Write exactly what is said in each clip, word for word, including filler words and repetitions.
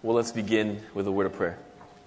Well, let's begin with a word of prayer.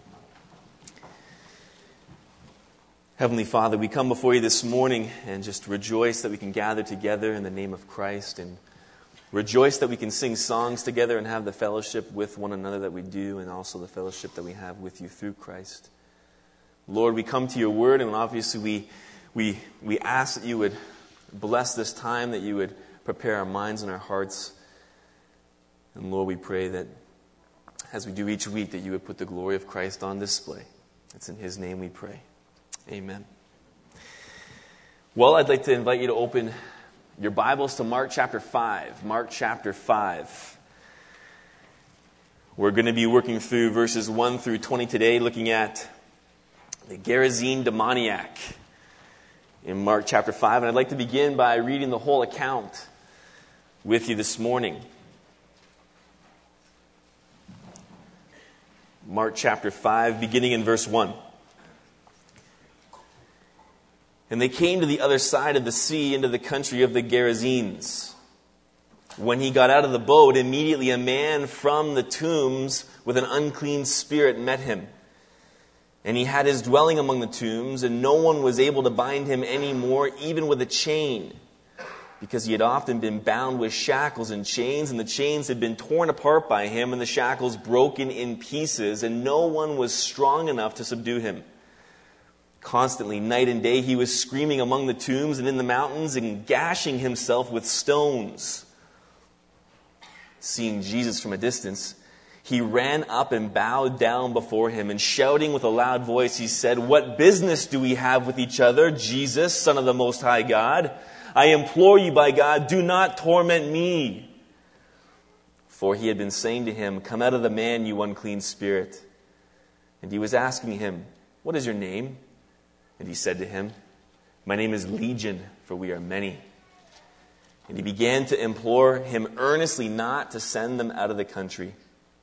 Heavenly Father, we come before you this morning and just rejoice that we can gather together in the name of Christ, and rejoice that we can sing songs together and have the fellowship with one another that we do, and also the fellowship that we have with you through Christ. Lord, we come to your word, and obviously we we we ask that you would bless this time, that you would prepare our minds and our hearts. And Lord, we pray that as we do each week, that you would put the glory of Christ on display. It's in his name we pray. Amen. Well, I'd like to invite you to open your Bibles to Mark chapter five. Mark chapter five. We're going to be working through verses one through twenty today, looking at the Gerasene demoniac in Mark chapter five. And I'd like to begin by reading the whole account with you this morning. Mark chapter five, beginning in verse one. And they came to the other side of the sea, into the country of the Gerasenes. When he got out of the boat, immediately a man from the tombs with an unclean spirit met him. And he had his dwelling among the tombs, and no one was able to bind him any more, even with a chain, because he had often been bound with shackles and chains, and the chains had been torn apart by him, and the shackles broken in pieces, and no one was strong enough to subdue him. Constantly, night and day, he was screaming among the tombs and in the mountains, and gashing himself with stones. Seeing Jesus from a distance, he ran up and bowed down before him, and shouting with a loud voice, he said, "What business do we have with each other, Jesus, Son of the Most High God? I implore you by God, do not torment me." For he had been saying to him, "Come out of the man, you unclean spirit." And he was asking him, "What is your name?" And he said to him, "My name is Legion, for we are many." And he began to implore him earnestly not to send them out of the country.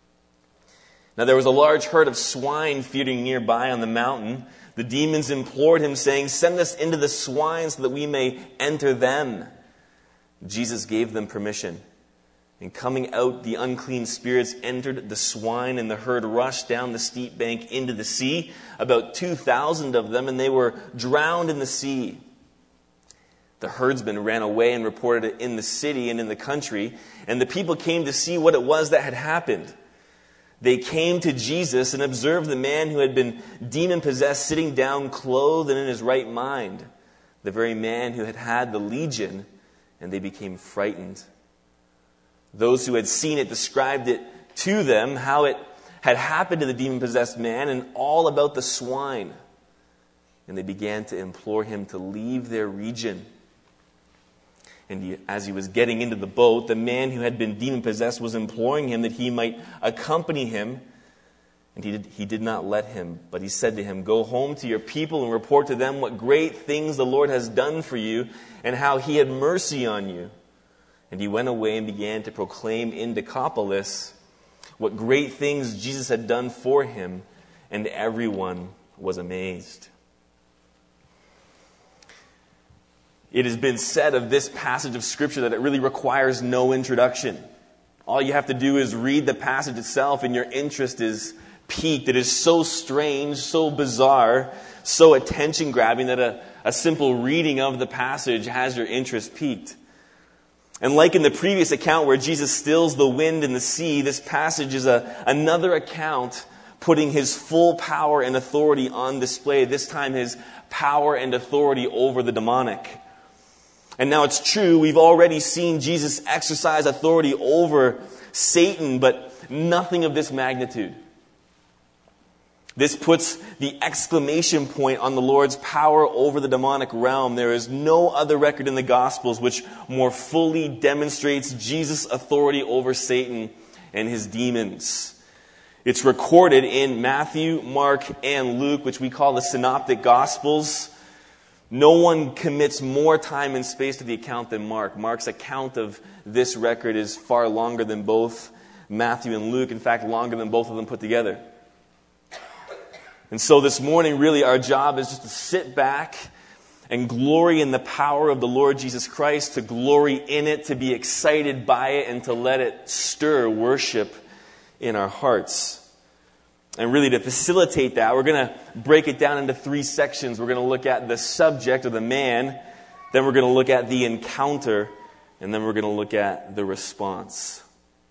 Now there was a large herd of swine feeding nearby on the mountain. The demons implored him, saying, "Send us into the swine so that we may enter them." Jesus gave them permission. And coming out, the unclean spirits entered the swine, and the herd rushed down the steep bank into the sea, about two thousand of them, and they were drowned in the sea. The herdsmen ran away and reported it in the city and in the country, and the people came to see what it was that had happened. They came to Jesus and observed the man who had been demon-possessed sitting down, clothed and in his right mind, the very man who had had the legion, and they became frightened. Those who had seen it described it to them, how it had happened to the demon-possessed man, and all about the swine. And they began to implore him to leave their region. And he, as he was getting into the boat, the man who had been demon-possessed was imploring him that he might accompany him. And he did, he did not let him, but he said to him, "Go home to your people and report to them what great things the Lord has done for you, and how he had mercy on you." And he went away and began to proclaim in Decapolis what great things Jesus had done for him, and everyone was amazed. It has been said of this passage of Scripture that it really requires no introduction. All you have to do is read the passage itself, and your interest is piqued. It is so strange, so bizarre, so attention-grabbing that a, a simple reading of the passage has your interest piqued. And like in the previous account where Jesus stills the wind and the sea, this passage is a, another account putting his full power and authority on display, this time his power and authority over the demonic. And now it's true, we've already seen Jesus exercise authority over Satan, but nothing of this magnitude. This puts the exclamation point on the Lord's power over the demonic realm. There is no other record in the Gospels which more fully demonstrates Jesus' authority over Satan and his demons. It's recorded in Matthew, Mark, and Luke, which we call the Synoptic Gospels. No one commits more time and space to the account than Mark. Mark's account of this record is far longer than both Matthew and Luke. In fact, longer than both of them put together. And so this morning, really, our job is just to sit back and glory in the power of the Lord Jesus Christ, to glory in it, to be excited by it, and to let it stir worship in our hearts. And really to facilitate that, we're going to break it down into three sections. We're going to look at the subject, or the man, then we're going to look at the encounter, and then we're going to look at the response.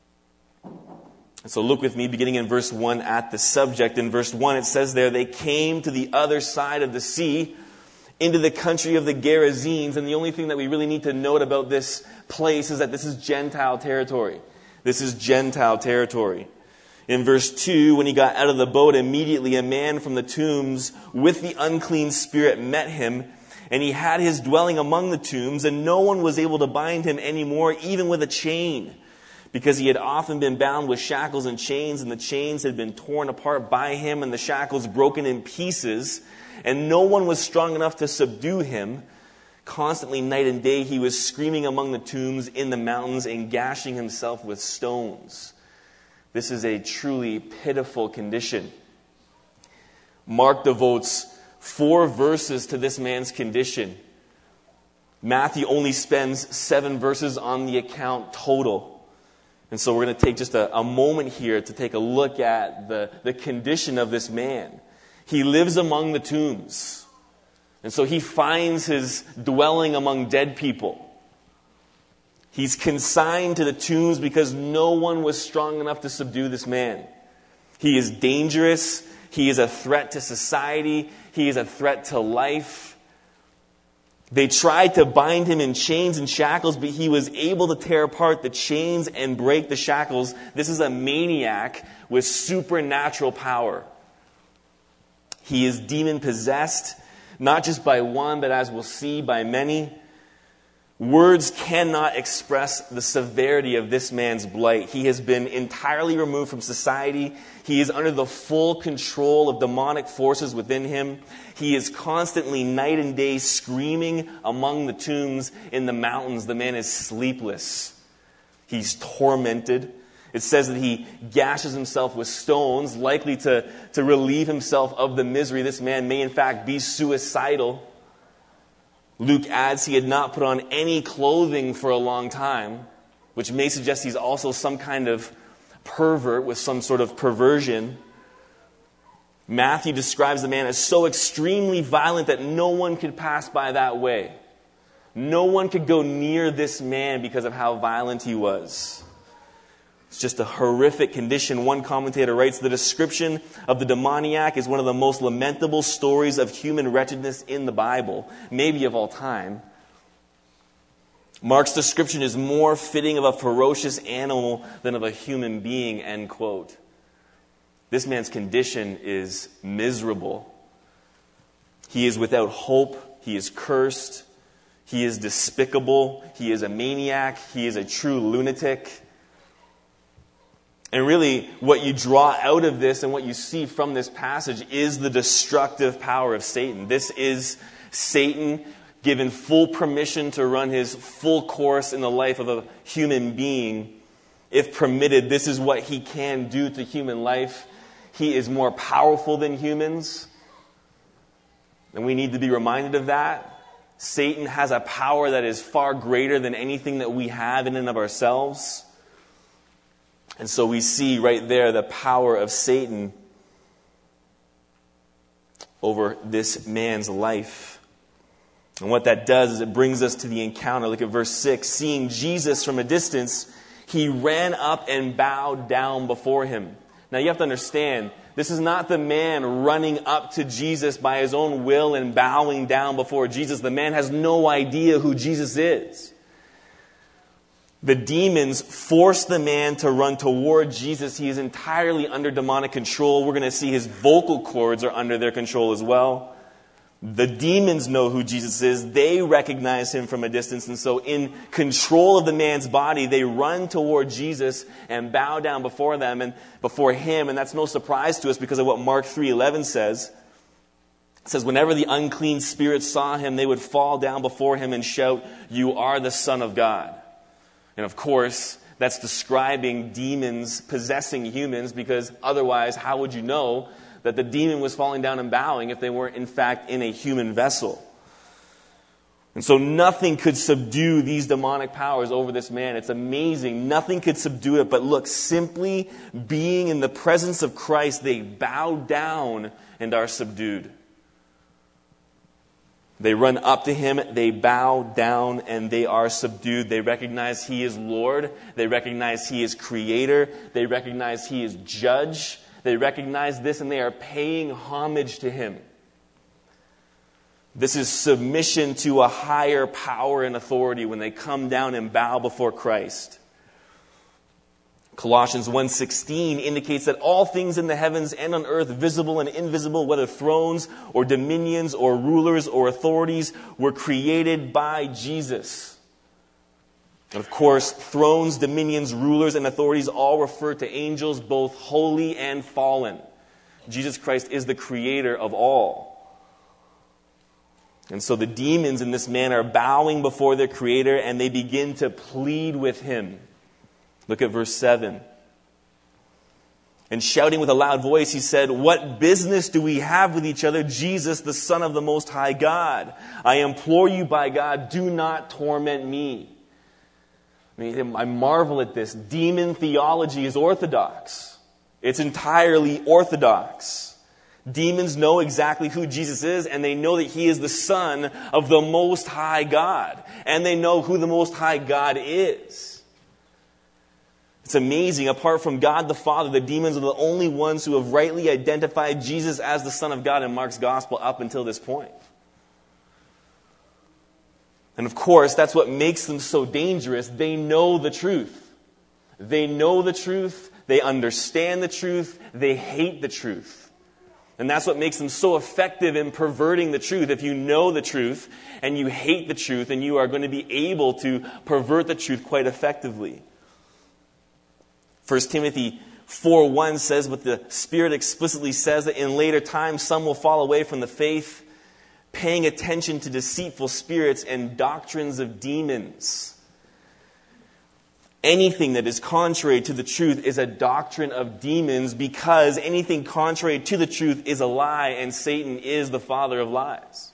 So look with me, beginning in verse one, at the subject. In verse one, it says there, they came to the other side of the sea, into the country of the Gerasenes. And the only thing that we really need to note about this place is that this is Gentile territory. This is Gentile territory. In verse two, when he got out of the boat, immediately a man from the tombs with the unclean spirit met him, and he had his dwelling among the tombs, and no one was able to bind him anymore, even with a chain, because he had often been bound with shackles and chains, and the chains had been torn apart by him, and the shackles broken in pieces, and no one was strong enough to subdue him. Constantly, night and day, he was screaming among the tombs in the mountains and gashing himself with stones. This is a truly pitiful condition. Mark devotes four verses to this man's condition. Matthew only spends seven verses on the account total. And so we're going to take just a, a moment here to take a look at the, the condition of this man. He lives among the tombs. And so he finds his dwelling among dead people. He's consigned to the tombs because no one was strong enough to subdue this man. He is dangerous. He is a threat to society. He is a threat to life. They tried to bind him in chains and shackles, but he was able to tear apart the chains and break the shackles. This is a maniac with supernatural power. He is demon-possessed, not just by one, but as we'll see, by many. Words cannot express the severity of this man's blight. He has been entirely removed from society. He is under the full control of demonic forces within him. He is constantly night and day screaming among the tombs in the mountains. The man is sleepless. He's tormented. It says that he gashes himself with stones, likely to, to relieve himself of the misery. This man may in fact be suicidal. Luke adds he had not put on any clothing for a long time, which may suggest he's also some kind of pervert with some sort of perversion. Matthew describes the man as so extremely violent that no one could pass by that way. No one could go near this man because of how violent he was. It's just a horrific condition. One commentator writes, the description of the demoniac is one of the most lamentable stories of human wretchedness in the Bible, maybe of all time. Mark's description is more fitting of a ferocious animal than of a human being, end quote. This man's condition is miserable. He is without hope. He is cursed. He is despicable. He is a maniac. He is a true lunatic. And really, what you draw out of this and what you see from this passage is the destructive power of Satan. This is Satan given full permission to run his full course in the life of a human being. If permitted, this is what he can do to human life. He is more powerful than humans. And we need to be reminded of that. Satan has a power that is far greater than anything that we have in and of ourselves. And so we see right there the power of Satan over this man's life. And what that does is it brings us to the encounter. Look at verse six. Seeing Jesus from a distance, he ran up and bowed down before him. Now you have to understand, this is not the man running up to Jesus by his own will and bowing down before Jesus. The man has no idea who Jesus is. The demons force the man to run toward Jesus. He is entirely under demonic control. We're going to see his vocal cords are under their control as well. The demons know who Jesus is. They recognize him from a distance. And so in control of the man's body, they run toward Jesus and bow down before them and before him. And that's no surprise to us because of what Mark three eleven says. It says, whenever the unclean spirits saw him, they would fall down before him and shout, "You are the Son of God." And of course, that's describing demons possessing humans, because otherwise, how would you know that the demon was falling down and bowing if they weren't in fact in a human vessel? And so nothing could subdue these demonic powers over this man. It's amazing. Nothing could subdue it. But look, simply being in the presence of Christ, they bow down and are subdued. They run up to him, they bow down, and they are subdued. They recognize he is Lord. They recognize he is Creator. They recognize he is Judge. They recognize this, and they are paying homage to him. This is submission to a higher power and authority when they come down and bow before Christ. Colossians one sixteen indicates that all things in the heavens and on earth, visible and invisible, whether thrones or dominions or rulers or authorities, were created by Jesus. And of course, thrones, dominions, rulers, and authorities all refer to angels, both holy and fallen. Jesus Christ is the creator of all. And so the demons in this man are bowing before their Creator, and they begin to plead with him. Look at verse seven. And shouting with a loud voice, he said, "What business do we have with each other, Jesus, the Son of the Most High God? I implore you by God, do not torment me." I mean, I marvel at this. Demon theology is orthodox. It's entirely orthodox. Demons know exactly who Jesus is, and they know that he is the Son of the Most High God. And they know who the Most High God is. It's amazing. Apart from God the Father, the demons are the only ones who have rightly identified Jesus as the Son of God in Mark's Gospel up until this point. And of course, that's what makes them so dangerous. They know the truth. They know the truth. They understand the truth. They hate the truth. And that's what makes them so effective in perverting the truth. If you know the truth and you hate the truth, then you are going to be able to pervert the truth quite effectively. First Timothy four one says what the Spirit explicitly says, that in later times some will fall away from the faith, paying attention to deceitful spirits and doctrines of demons. Anything that is contrary to the truth is a doctrine of demons, because anything contrary to the truth is a lie, and Satan is the father of lies.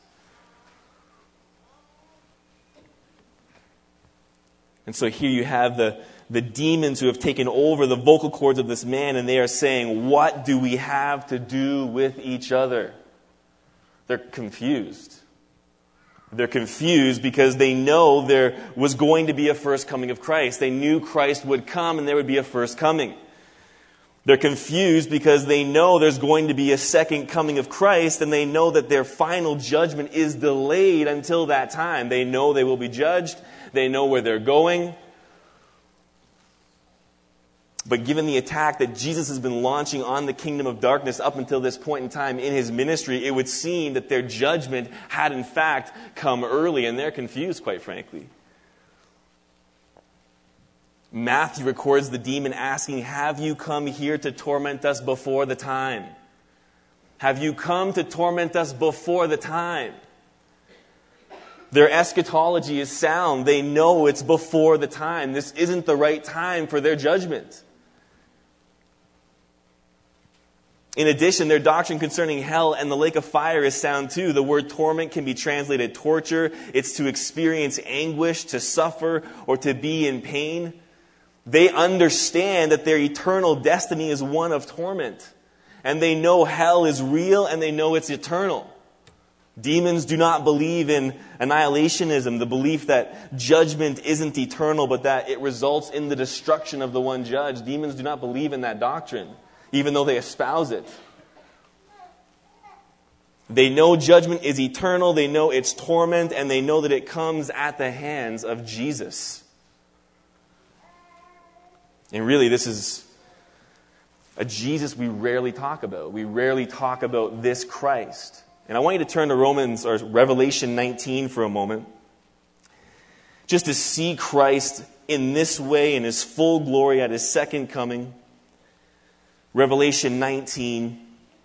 And so here you have the, the demons who have taken over the vocal cords of this man, and they are saying, "What do we have to do with each other?" They're confused. They're confused because they know there was going to be a first coming of Christ. They knew Christ would come and there would be a first coming. They're confused because they know there's going to be a second coming of Christ, and they know that their final judgment is delayed until that time. They know they will be judged. They know where they're going. But given the attack that Jesus has been launching on the kingdom of darkness up until this point in time in his ministry, it would seem that their judgment had in fact come early, and they're confused, quite frankly. Matthew records the demon asking, "Have you come here to torment us before the time? Have you come to torment us before the time?" Their eschatology is sound. They know it's before the time. This isn't the right time for their judgment. In addition, their doctrine concerning hell and the lake of fire is sound too. The word torment can be translated torture. It's to experience anguish, to suffer, or to be in pain. They understand that their eternal destiny is one of torment. And they know hell is real, and they know it's eternal. Demons do not believe in annihilationism, the belief that judgment isn't eternal, but that it results in the destruction of the one judge. Demons do not believe in that doctrine, even though they espouse it. They know judgment is eternal, they know it's torment, and they know that it comes at the hands of Jesus. And really, this is a Jesus we rarely talk about. We rarely talk about this Christ. And I want you to turn to Romans or Revelation nineteen for a moment, just to see Christ in this way in his full glory at his second coming. Revelation nineteen.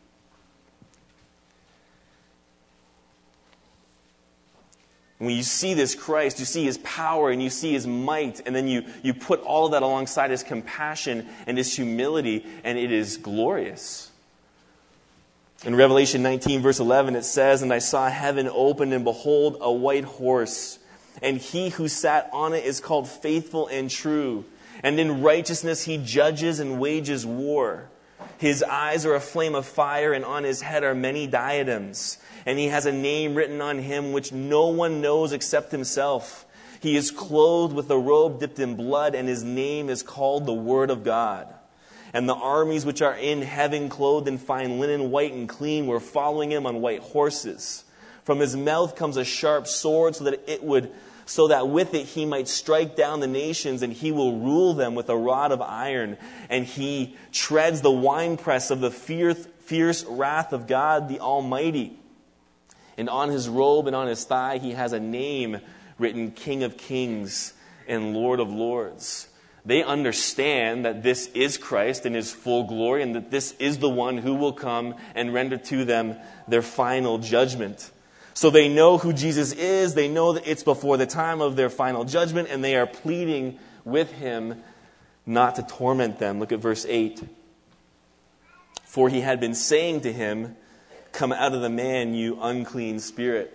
When you see this Christ, you see his power and you see his might, and then you, you put all of that alongside his compassion and his humility, and it is glorious. In Revelation nineteen, verse eleven, it says, "And I saw heaven opened, and behold, a white horse. And he who sat on it is called Faithful and True. And in righteousness he judges and wages war. His eyes are a flame of fire, and on his head are many diadems. And he has a name written on him which no one knows except himself. He is clothed with a robe dipped in blood, and his name is called the Word of God. And the armies which are in heaven, clothed in fine linen, white and clean, were following him on white horses. From his mouth comes a sharp sword, so that it would, so that with it he might strike down the nations, and he will rule them with a rod of iron. And he treads the winepress of the fierce, fierce wrath of God the Almighty. And on his robe and on his thigh he has a name written, King of Kings and Lord of Lords." They understand that this is Christ in his full glory, and that this is the one who will come and render to them their final judgment. So they know who Jesus is. They know that it's before the time of their final judgment, and they are pleading with him not to torment them. Look at verse eight. "For he had been saying to him, 'Come out of the man, you unclean spirit.'"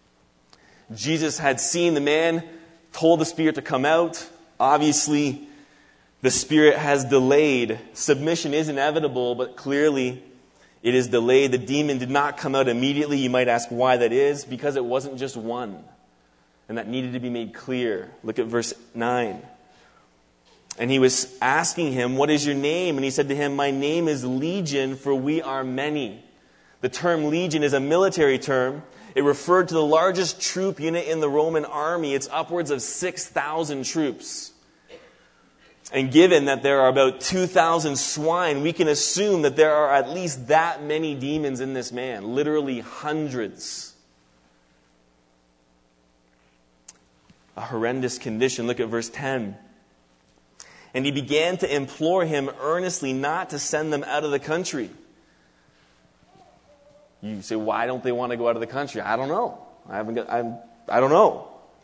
Jesus had seen the man, told the spirit to come out. Obviously, the spirit has delayed. Submission is inevitable, but clearly it is delayed. The demon did not come out immediately. You might ask why that is. Because it wasn't just one. And that needed to be made clear. Look at verse nine. "And he was asking him, 'What is your name?' And he said to him, 'My name is Legion, for we are many.'" The term legion is a military term. It referred to the largest troop unit in the Roman army. It's upwards of six thousand troops. And given that there are about two thousand swine, we can assume that there are at least that many demons in this man. Literally hundreds. A horrendous condition. Look at verse ten. "And he began to implore him earnestly not to send them out of the country." You say, why don't they want to go out of the country? I don't know. I haven't got, I'm, I don't know.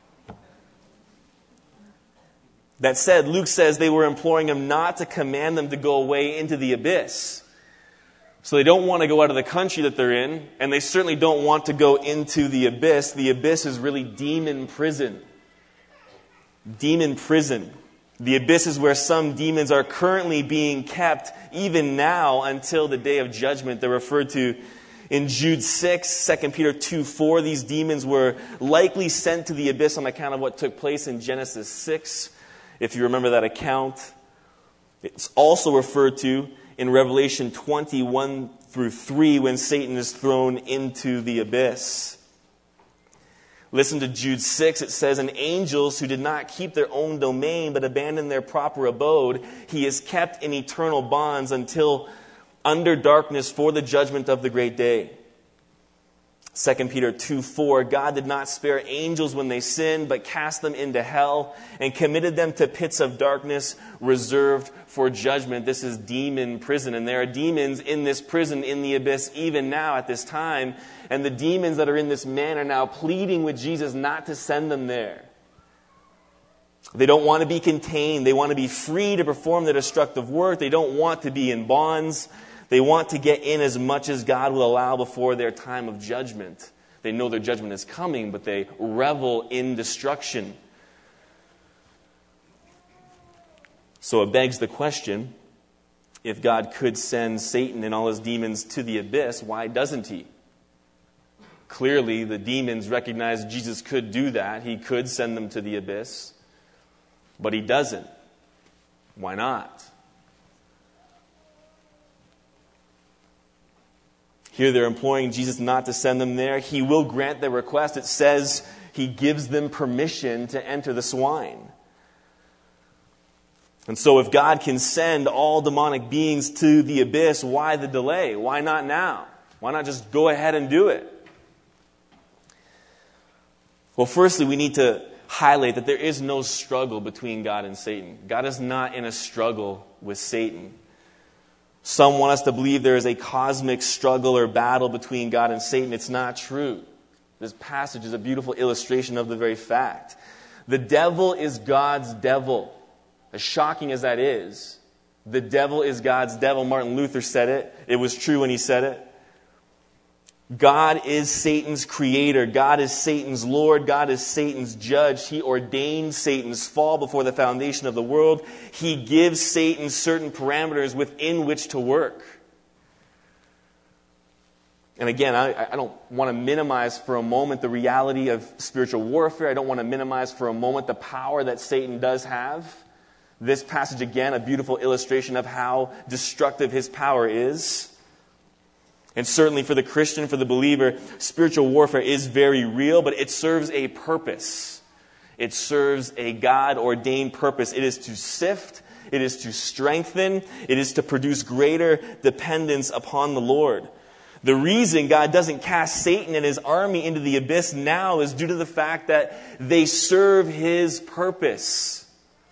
That said, Luke says they were imploring him not to command them to go away into the abyss. So they don't want to go out of the country that they're in, and they certainly don't want to go into the abyss. The abyss is really demon prison. Demon prison. The abyss is where some demons are currently being kept, even now, until the day of judgment. They're referred to in Jude six, Second Peter two four. These demons were likely sent to the abyss on account of what took place in Genesis six. If you remember that account. It's also referred to in Revelation twenty-one through three, when Satan is thrown into the abyss. Listen to Jude six. It says, "And angels who did not keep their own domain, but abandoned their proper abode, he is kept in eternal bonds until under darkness for the judgment of the great day." Second Peter two four, "God did not spare angels when they sinned, but cast them into hell and committed them to pits of darkness reserved for judgment." This is demon prison. And there are demons in this prison, in the abyss, even now at this time. And the demons that are in this man are now pleading with Jesus not to send them there. They don't want to be contained. They want to be free to perform their destructive work. They don't want to be in bonds. They want to get in as much as God will allow before their time of judgment. They know their judgment is coming, but they revel in destruction. So it begs the question, if God could send Satan and all his demons to the abyss, why doesn't he? Clearly, the demons recognize Jesus could do that. He could send them to the abyss, but he doesn't. Why not? Here they're imploring Jesus not to send them there. He will grant their request. It says he gives them permission to enter the swine. And so if God can send all demonic beings to the abyss, why the delay? Why not now? Why not just go ahead and do it? Well, firstly, we need to highlight that there is no struggle between God and Satan. God is not in a struggle with Satan. Some want us to believe there is a cosmic struggle or battle between God and Satan. It's not true. This passage is a beautiful illustration of the very fact. The devil is God's devil. As shocking as that is, the devil is God's devil. Martin Luther said it. It was true when he said it. God is Satan's creator. God is Satan's Lord. God is Satan's judge. He ordained Satan's fall before the foundation of the world. He gives Satan certain parameters within which to work. And again, I, I don't want to minimize for a moment the reality of spiritual warfare. I don't want to minimize for a moment the power that Satan does have. This passage, again, a beautiful illustration of how destructive his power is. And certainly for the Christian, for the believer, spiritual warfare is very real, but it serves a purpose. It serves a God-ordained purpose. It is to sift, it is to strengthen, it is to produce greater dependence upon the Lord. The reason God doesn't cast Satan and his army into the abyss now is due to the fact that they serve his purpose.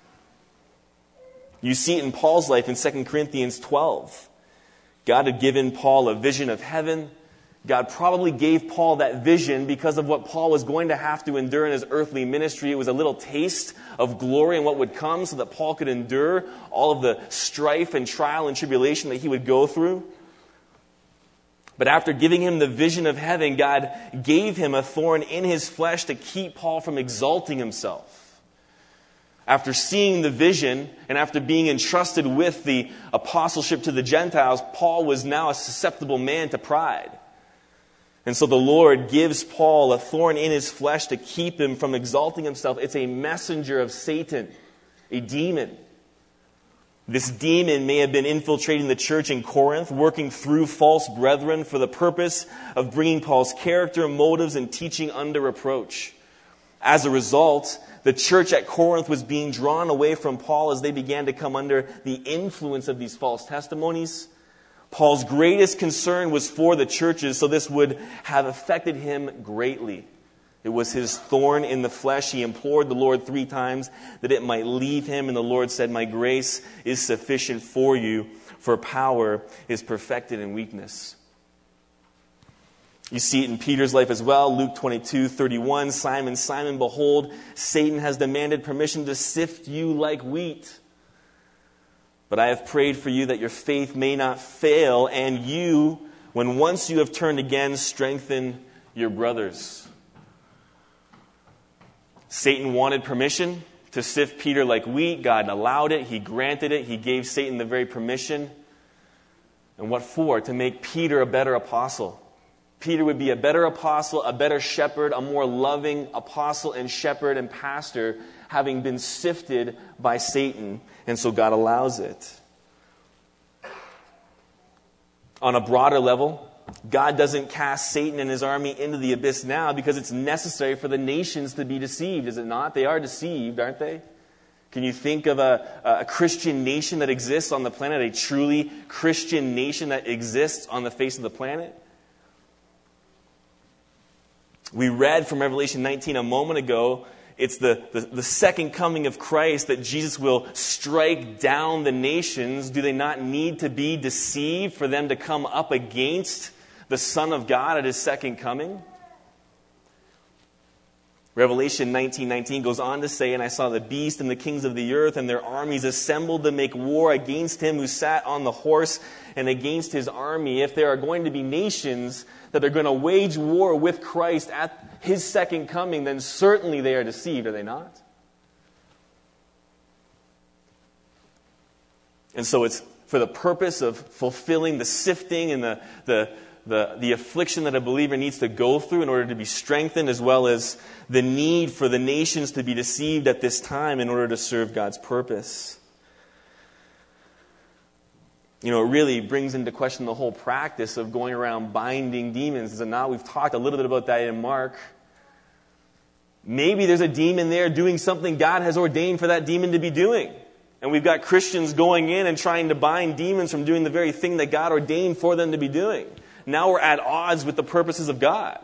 You see it in Paul's life in Second Corinthians twelve. God had given Paul a vision of heaven. God probably gave Paul that vision because of what Paul was going to have to endure in his earthly ministry. It was a little taste of glory and what would come so that Paul could endure all of the strife and trial and tribulation that he would go through. But after giving him the vision of heaven, God gave him a thorn in his flesh to keep Paul from exalting himself. After seeing the vision and after being entrusted with the apostleship to the Gentiles, Paul was now a susceptible man to pride. And so the Lord gives Paul a thorn in his flesh to keep him from exalting himself. It's a messenger of Satan, a demon. This demon may have been infiltrating the church in Corinth, working through false brethren for the purpose of bringing Paul's character, motives, and teaching under reproach. As a result, the church at Corinth was being drawn away from Paul as they began to come under the influence of these false testimonies. Paul's greatest concern was for the churches, so this would have affected him greatly. It was his thorn in the flesh. He implored the Lord three times that it might leave him, and the Lord said, "My grace is sufficient for you, for power is perfected in weakness." You see it in Peter's life as well. Luke twenty-two thirty-one, Simon, Simon, behold, Satan has demanded permission to sift you like wheat. But I have prayed for you that your faith may not fail, and you, when once you have turned again, strengthen your brothers. Satan wanted permission to sift Peter like wheat. God allowed it. He granted it. He gave Satan the very permission. And what for? To make Peter a better apostle. Peter would be a better apostle, a better shepherd, a more loving apostle and shepherd and pastor, having been sifted by Satan. And so God allows it. On a broader level, God doesn't cast Satan and his army into the abyss now because it's necessary for the nations to be deceived, is it not? They are deceived, aren't they? Can you think of a, a Christian nation that exists on the planet, a truly Christian nation that exists on the face of the planet? We read from Revelation nineteen a moment ago, it's the, the, the second coming of Christ that Jesus will strike down the nations. Do they not need to be deceived for them to come up against the Son of God at his second coming? Revelation nineteen nineteen goes on to say, "And I saw the beast and the kings of the earth and their armies assembled to make war against him who sat on the horse and against his army." If there are going to be nations that are going to wage war with Christ at his second coming, then certainly they are deceived, are they not? And so it's for the purpose of fulfilling the sifting and the, the, the, the affliction that a believer needs to go through in order to be strengthened, as well as the need for the nations to be deceived at this time in order to serve God's purpose. You know, it really brings into question the whole practice of going around binding demons, is it not? We've talked a little bit about that in Mark. Maybe there's a demon there doing something God has ordained for that demon to be doing. And we've got Christians going in and trying to bind demons from doing the very thing that God ordained for them to be doing. Now we're at odds with the purposes of God.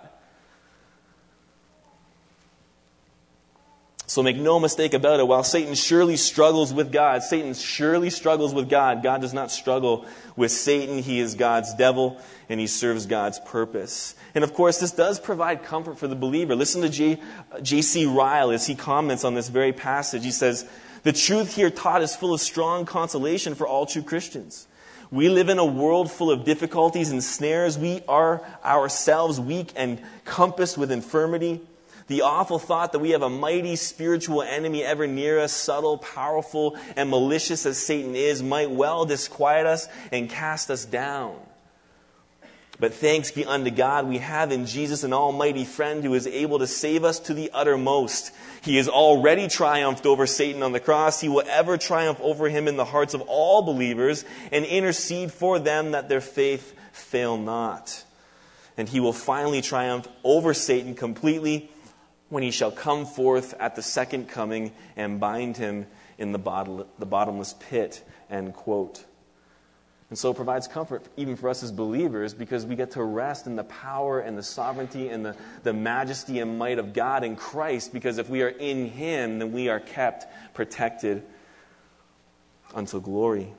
So make no mistake about it, while Satan surely struggles with God, Satan surely struggles with God, God does not struggle with Satan. He is God's devil, and he serves God's purpose. And of course, this does provide comfort for the believer. Listen to J. J C Ryle as he comments on this very passage. He says, "The truth here taught is full of strong consolation for all true Christians. We live in a world full of difficulties and snares. We are ourselves weak and compassed with infirmity. The awful thought that we have a mighty spiritual enemy ever near us, subtle, powerful, and malicious as Satan is, might well disquiet us and cast us down. But thanks be unto God, we have in Jesus an almighty friend who is able to save us to the uttermost. He has already triumphed over Satan on the cross. He will ever triumph over him in the hearts of all believers and intercede for them that their faith fail not. And he will finally triumph over Satan completely when he shall come forth at the second coming and bind him in the, bottle, the bottomless pit, end quote. And so it provides comfort even for us as believers because we get to rest in the power and the sovereignty and the, the majesty and might of God in Christ, because if we are in him, then we are kept protected until glory.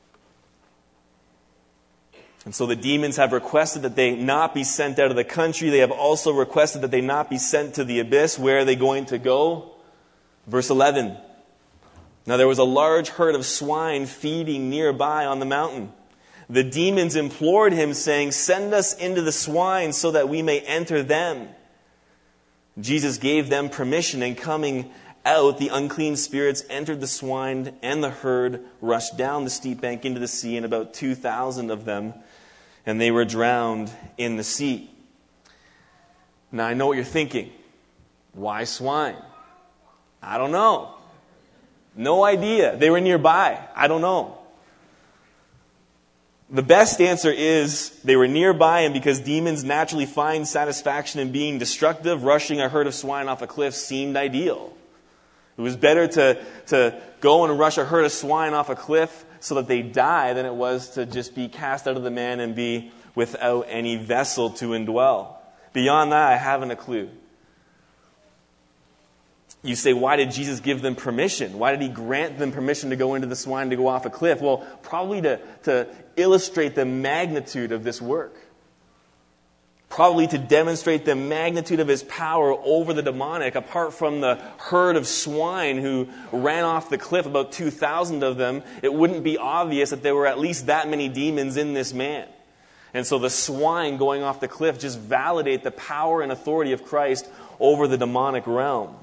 And so the demons have requested that they not be sent out of the country. They have also requested that they not be sent to the abyss. Where are they going to go? Verse eleven. Now there was a large herd of swine feeding nearby on the mountain. The demons implored him, saying, "Send us into the swine so that we may enter them." Jesus gave them permission, and coming out, the unclean spirits entered the swine, and the herd rushed down the steep bank into the sea, and about two thousand of them, and they were drowned in the sea. Now I know what you're thinking. Why swine? I don't know. No idea. They were nearby. I don't know. The best answer is they were nearby, and because demons naturally find satisfaction in being destructive, rushing a herd of swine off a cliff seemed ideal. It was better to, to go and rush a herd of swine off a cliff so that they die than it was to just be cast out of the man and be without any vessel to indwell. Beyond that, I haven't a clue. You say, why did Jesus give them permission? Why did he grant them permission to go into the swine, to go off a cliff? Well, probably to, to illustrate the magnitude of this work. Probably to demonstrate the magnitude of his power over the demonic. Apart from the herd of swine who ran off the cliff, about two thousand of them, it wouldn't be obvious that there were at least that many demons in this man. And so the swine going off the cliff just validate the power and authority of Christ over the demonic realm.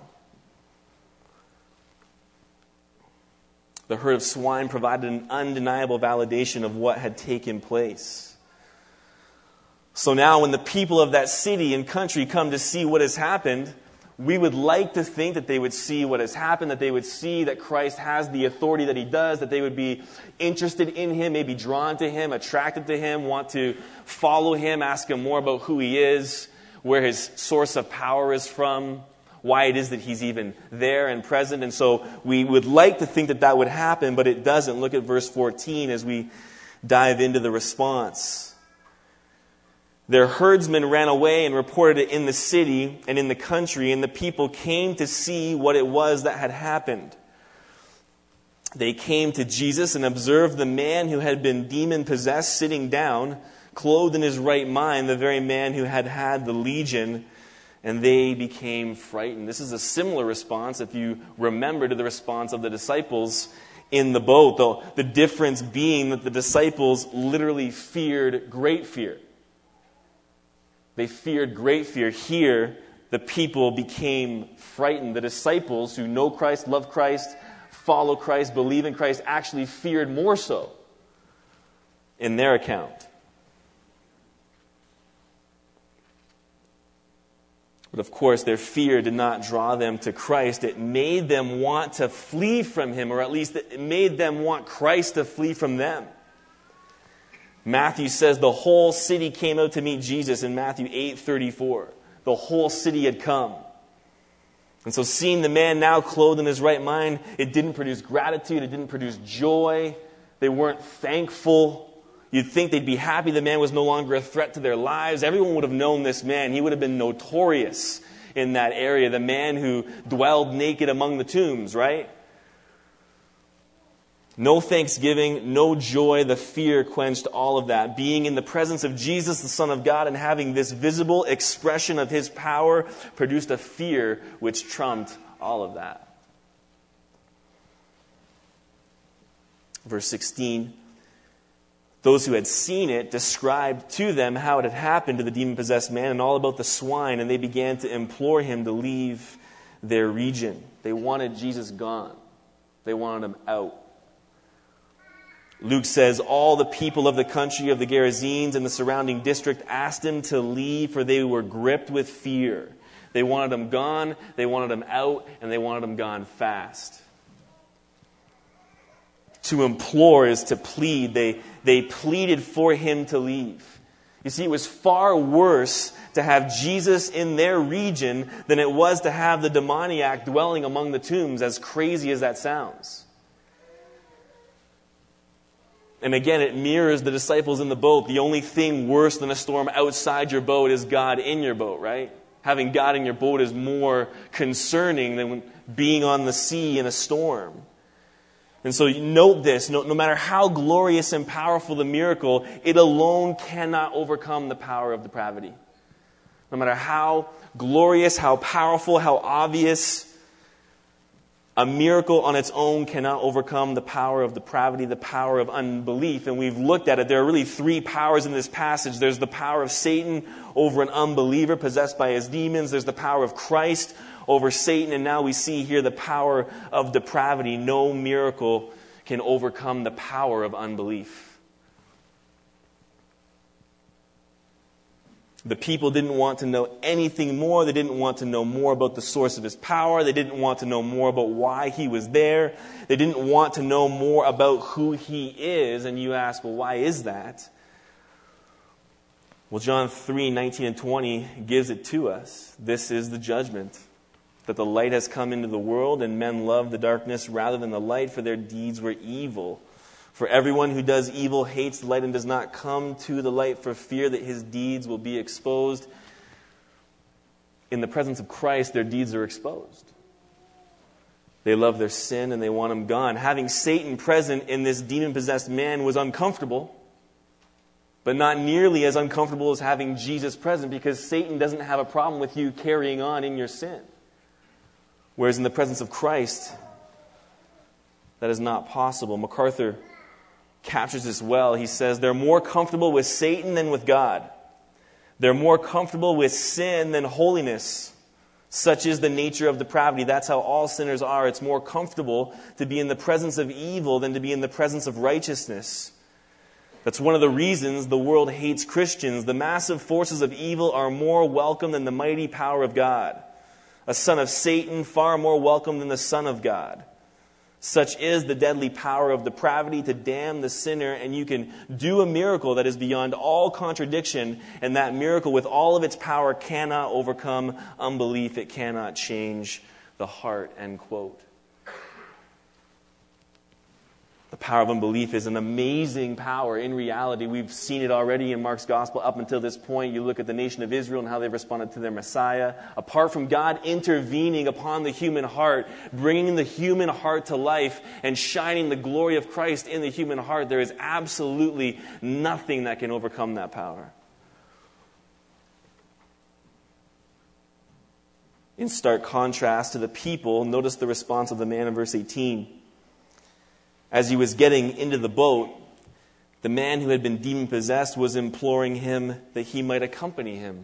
The herd of swine provided an undeniable validation of what had taken place. So now when the people of that city and country come to see what has happened, we would like to think that they would see what has happened, that they would see that Christ has the authority that he does, that they would be interested in him, maybe drawn to him, attracted to him, want to follow him, ask him more about who he is, where his source of power is from, why it is that he's even there and present. And so we would like to think that that would happen, but it doesn't. Look at verse fourteen as we dive into the response. Their herdsmen ran away and reported it in the city and in the country, and the people came to see what it was that had happened. They came to Jesus and observed the man who had been demon-possessed sitting down, clothed in his right mind, the very man who had had the legion, and they became frightened. This is a similar response, if you remember, to the response of the disciples in the boat, though the difference being that the disciples literally feared great fear. They feared great fear. Here, the people became frightened. The disciples who know Christ, love Christ, follow Christ, believe in Christ, actually feared more so in their account. But of course, their fear did not draw them to Christ. It made them want to flee from him, or at least it made them want Christ to flee from them. Matthew says the whole city came out to meet Jesus in Matthew eight thirty-four. The whole city had come. And so seeing the man now clothed in his right mind, it didn't produce gratitude, it didn't produce joy. They weren't thankful. You'd think they'd be happy the man was no longer a threat to their lives. Everyone would have known this man. He would have been notorious in that area. The man who dwelled naked among the tombs, right? No thanksgiving, no joy. The fear quenched all of that. Being in the presence of Jesus, the Son of God, and having this visible expression of his power produced a fear which trumped all of that. Verse sixteen. Those who had seen it described to them how it had happened to the demon-possessed man and all about the swine, and they began to implore him to leave their region. They wanted Jesus gone. They wanted him out. Luke says, all the people of the country of the Gerasenes and the surrounding district asked him to leave, for they were gripped with fear. They wanted him gone, they wanted him out, and they wanted him gone fast. To implore is to plead. They, they pleaded for him to leave. You see, it was far worse to have Jesus in their region than it was to have the demoniac dwelling among the tombs, as crazy as that sounds. And again, it mirrors the disciples in the boat. The only thing worse than a storm outside your boat is God in your boat, right? Having God in your boat is more concerning than being on the sea in a storm. And so note this, no, no matter how glorious and powerful the miracle, it alone cannot overcome the power of depravity. No matter how glorious, how powerful, how obvious, a miracle on its own cannot overcome the power of depravity, the power of unbelief. And we've looked at it. There are really three powers in this passage. There's the power of Satan over an unbeliever possessed by his demons. There's the power of Christ over Satan. And now we see here the power of depravity. No miracle can overcome the power of unbelief. The people didn't want to know anything more. They didn't want to know more about the source of his power. They didn't want to know more about why he was there. They didn't want to know more about who he is. And you ask, well, why is that? Well, John three, nineteen and twenty gives it to us. This is the judgment, that the light has come into the world, and men love the darkness rather than the light, for their deeds were evil. For everyone who does evil hates the light and does not come to the light for fear that his deeds will be exposed. In the presence of Christ, their deeds are exposed. They love their sin and they want him gone. Having Satan present in this demon-possessed man was uncomfortable, but not nearly as uncomfortable as having Jesus present, because Satan doesn't have a problem with you carrying on in your sin. Whereas in the presence of Christ, that is not possible. MacArthur captures this well. He says, they're more comfortable with Satan than with God. They're more comfortable with sin than holiness. Such is the nature of depravity. That's how all sinners are. It's more comfortable to be in the presence of evil than to be in the presence of righteousness. That's one of the reasons the world hates Christians. The massive forces of evil are more welcome than the mighty power of God. A son of Satan far more welcome than the Son of God. Such is the deadly power of depravity to damn the sinner, and you can do a miracle that is beyond all contradiction, and that miracle with all of its power cannot overcome unbelief. It cannot change the heart, end quote. The power of unbelief is an amazing power. In reality, we've seen it already in Mark's gospel up until this point. You look at the nation of Israel and how they've responded to their Messiah. Apart from God intervening upon the human heart, bringing the human heart to life and shining the glory of Christ in the human heart, there is absolutely nothing that can overcome that power. In stark contrast to the people, notice the response of the man in verse eighteen. As he was getting into the boat, the man who had been demon-possessed was imploring him that he might accompany him.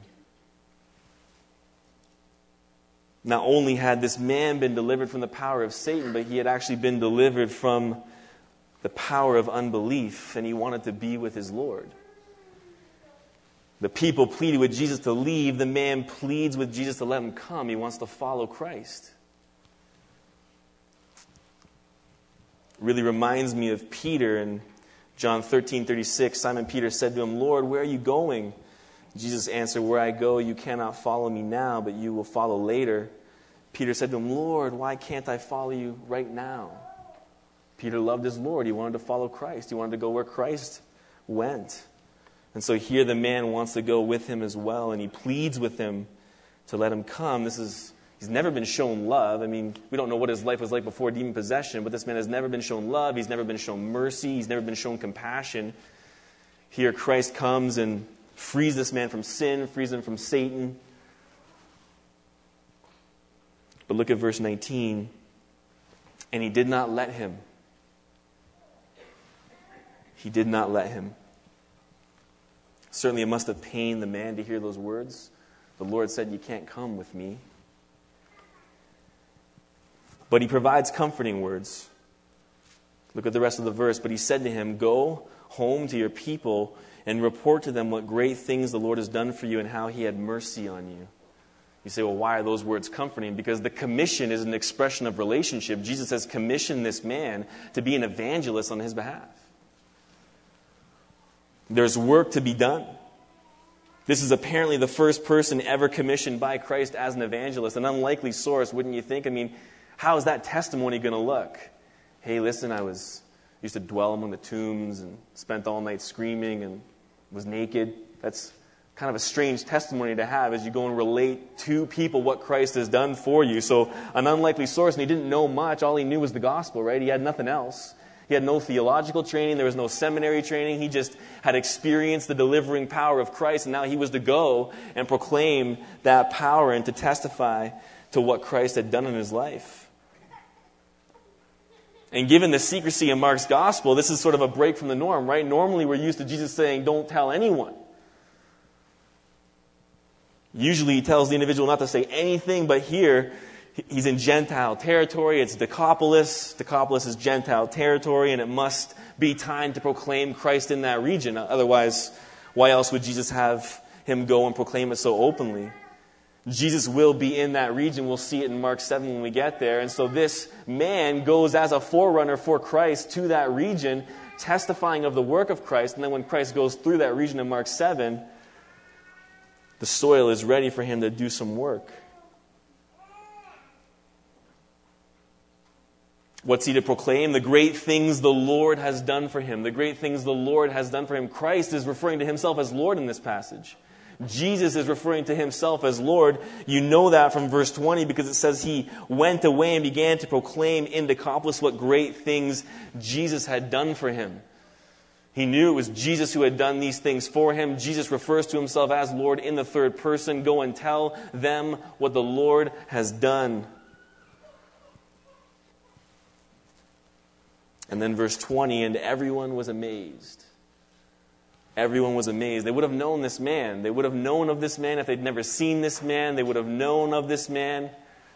Not only had this man been delivered from the power of Satan, but he had actually been delivered from the power of unbelief, and he wanted to be with his Lord. The people pleaded with Jesus to leave. The man pleads with Jesus to let him come. He wants to follow Christ. Really reminds me of Peter in John thirteen thirty-six. Simon Peter said to him, Lord, where are you going? Jesus answered, where I go, you cannot follow me now, but you will follow later. Peter said to him, Lord, why can't I follow you right now? Peter loved his Lord. He wanted to follow Christ. He wanted to go where Christ went. And so here the man wants to go with him as well, and he pleads with him to let him come. This is He's never been shown love. I mean, we don't know what his life was like before demon possession, but this man has never been shown love. He's never been shown mercy. He's never been shown compassion. Here Christ comes and frees this man from sin, frees him from Satan. But look at verse nineteen. And he did not let him. He did not let him. Certainly it must have pained the man to hear those words. The Lord said, "You can't come with me." But he provides comforting words. Look at the rest of the verse. But he said to him, "Go home to your people and report to them what great things the Lord has done for you and how he had mercy on you." You say, well, why are those words comforting? Because the commission is an expression of relationship. Jesus has commissioned this man to be an evangelist on his behalf. There's work to be done. This is apparently the first person ever commissioned by Christ as an evangelist. An unlikely source, wouldn't you think? I mean, how is that testimony going to look? Hey, listen, I was used to dwell among the tombs and spent all night screaming and was naked. That's kind of a strange testimony to have as you go and relate to people what Christ has done for you. So an unlikely source, and he didn't know much. All he knew was the gospel, right? He had nothing else. He had no theological training. There was no seminary training. He just had experienced the delivering power of Christ, and now he was to go and proclaim that power and to testify to what Christ had done in his life. And given the secrecy in Mark's gospel, this is sort of a break from the norm, right? Normally we're used to Jesus saying, "Don't tell anyone." Usually he tells the individual not to say anything, but here he's in Gentile territory. It's Decapolis. Decapolis is Gentile territory, and it must be time to proclaim Christ in that region. Otherwise, why else would Jesus have him go and proclaim it so openly? Jesus will be in that region. We'll see it in Mark seven when we get there. And so this man goes as a forerunner for Christ to that region, testifying of the work of Christ. And then when Christ goes through that region in Mark seven, the soil is ready for him to do some work. What's he to proclaim? The great things the Lord has done for him. The great things the Lord has done for him. Christ is referring to himself as Lord in this passage. Jesus is referring to himself as Lord. You know that from verse twenty because it says he went away and began to proclaim in Decapolis what great things Jesus had done for him. He knew it was Jesus who had done these things for him. Jesus refers to himself as Lord in the third person. Go and tell them what the Lord has done. And then verse twenty, and everyone was amazed. Everyone was amazed. They would have known this man. They would have known of this man if they'd never seen this man. They would have known of this man.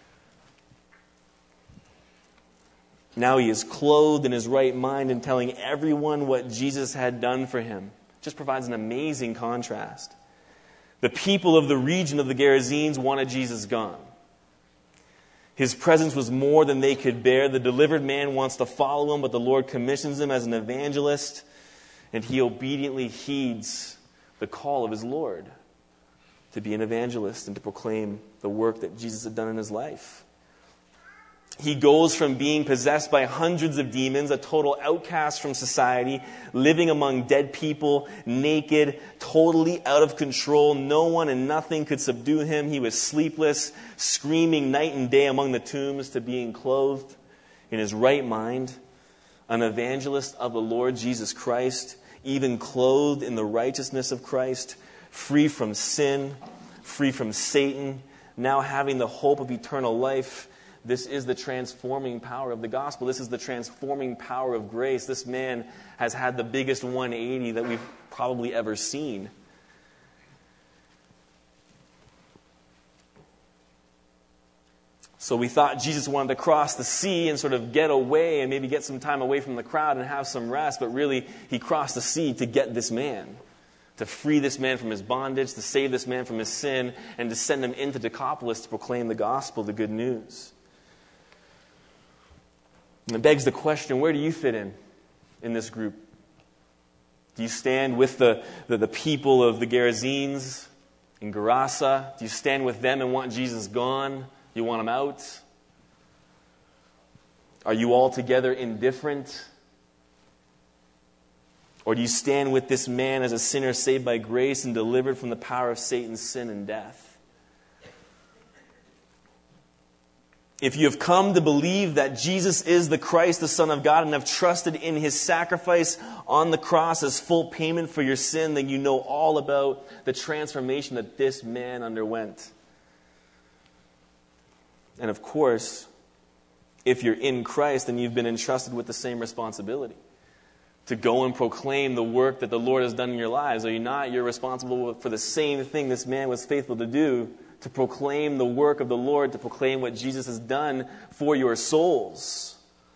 Now he is clothed in his right mind and telling everyone what Jesus had done for him. Just provides an amazing contrast. The people of the region of the Gerasenes wanted Jesus gone. His presence was more than they could bear. The delivered man wants to follow him, but the Lord commissions him as an evangelist, and he obediently heeds the call of his Lord to be an evangelist and to proclaim the work that Jesus had done in his life. He goes from being possessed by hundreds of demons, a total outcast from society, living among dead people, naked, totally out of control. No one and nothing could subdue him. He was sleepless, screaming night and day among the tombs, to being clothed in his right mind, an evangelist of the Lord Jesus Christ, even clothed in the righteousness of Christ, free from sin, free from Satan, now having the hope of eternal life. This is the transforming power of the gospel. This is the transforming power of grace. This man has had the biggest one eighty that we've probably ever seen. So we thought Jesus wanted to cross the sea and sort of get away and maybe get some time away from the crowd and have some rest, but really he crossed the sea to get this man, to free this man from his bondage, to save this man from his sin, and to send him into Decapolis to proclaim the gospel, the good news. And it begs the question, where do you fit in, in this group? Do you stand with the, the, the people of the Gerasenes in Gerasa? Do you stand with them and want Jesus gone? You want him out? Are you altogether indifferent? Or do you stand with this man as a sinner saved by grace and delivered from the power of Satan's sin and death? If you have come to believe that Jesus is the Christ, the Son of God, and have trusted in his sacrifice on the cross as full payment for your sin, then you know all about the transformation that this man underwent. And of course, if you're in Christ, then you've been entrusted with the same responsibility. to go and proclaim the work that the Lord has done in your lives? Are you not? You're responsible for the same thing this man was faithful to do, to proclaim the work of the Lord, to proclaim what Jesus has done for your souls.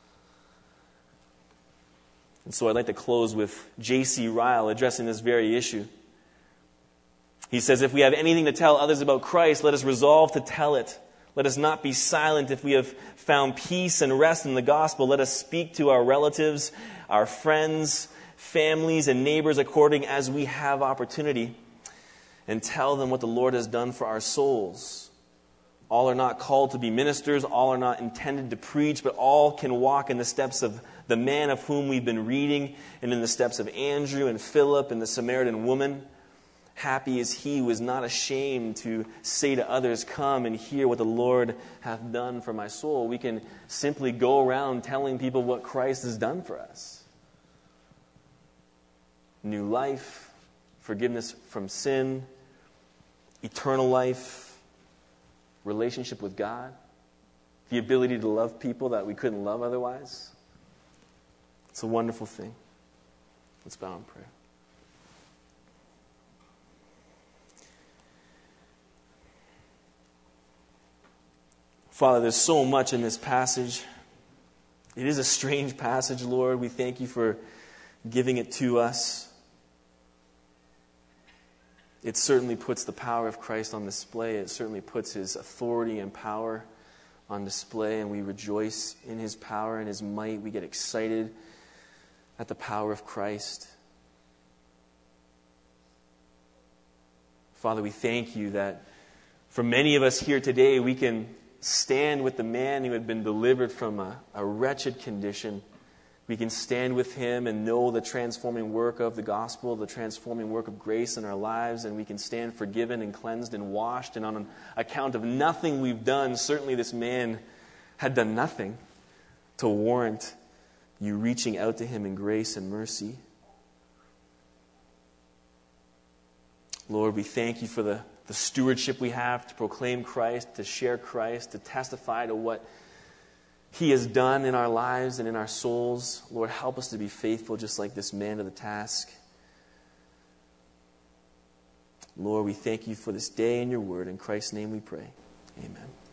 And so I'd like to close with J C Ryle addressing this very issue. He says, if we have anything to tell others about Christ, let us resolve to tell it. Let us not be silent. If we have found peace and rest in the gospel, let us speak to our relatives, our friends, families, and neighbors according as we have opportunity, and tell them what the Lord has done for our souls. All are not called to be ministers. All are not intended to preach, but all can walk in the steps of the man of whom we've been reading, and in the steps of Andrew and Philip and the Samaritan woman. Happy is he who is not ashamed to say to others, come and hear what the Lord hath done for my soul. We can simply go around telling people what Christ has done for us. New life, forgiveness from sin, eternal life, relationship with God, the ability to love people that we couldn't love otherwise. It's a wonderful thing. Let's bow in prayer. Father, there's so much in this passage. It is a strange passage, Lord. We thank you for giving it to us. It certainly puts the power of Christ on display. It certainly puts his authority and power on display, and we rejoice in his power and his might. We get excited at the power of Christ. Father, we thank you that for many of us here today, we can stand with the man who had been delivered from a, a wretched condition. We can stand with him and know the transforming work of the gospel, the transforming work of grace in our lives, and we can stand forgiven and cleansed and washed. And on account of nothing we've done, certainly this man had done nothing to warrant you reaching out to him in grace and mercy. Lord, we thank you for the The stewardship we have to proclaim Christ, to share Christ, to testify to what he has done in our lives and in our souls. Lord, help us to be faithful just like this man to the task. Lord, we thank you for this day and your word. In Christ's name we pray. Amen.